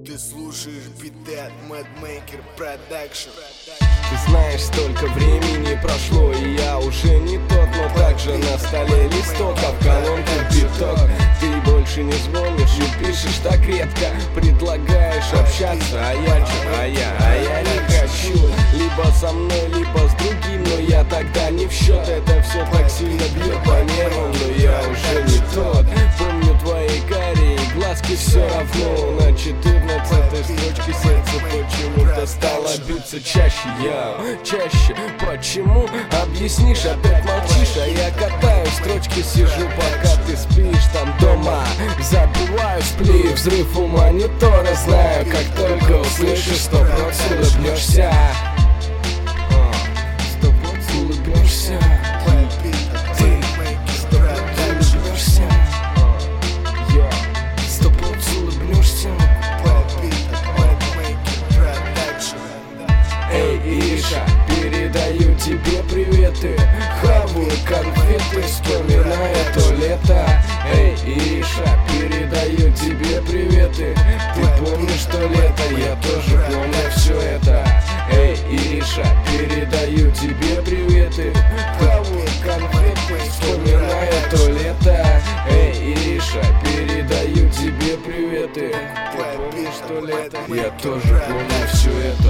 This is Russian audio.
Ты слушаешь биты от Madmaker Production. Ты знаешь, столько времени прошло, и я уже не тот, но также на столе листок, а в колонках биток. Ты больше не звонишь и пишешь так редко, предлагаешь общаться, а я не хочу. Либо со мной, либо с другим, но я тогда не в счет. Это все так сильно бьет по нервам, но я уже не тот. Помню твои карие глазки, все равно на 14-й строчке сердце почему-то стало биться чаще. Чаще, почему? Объяснишь, опять молчишь, а я катаю строчки, сижу, пока ты спишь там дома. Забиваю сплив, взрыв у монитора, знаю, как только услышишь, 100% улыбнешься. 100% улыбнешься. Передаю тебе приветы, хаваю конфеты, вспоминая то лето. Эй, Иша, передаю тебе приветы. Ты помнишь то лето, я тоже помню все это. Эй, Иша, передаю тебе приветы, хаваю конфеты, вспоминая то лето. Эй, Иша, передаю тебе приветы. Ты помнишь то лето, я тоже помню все это.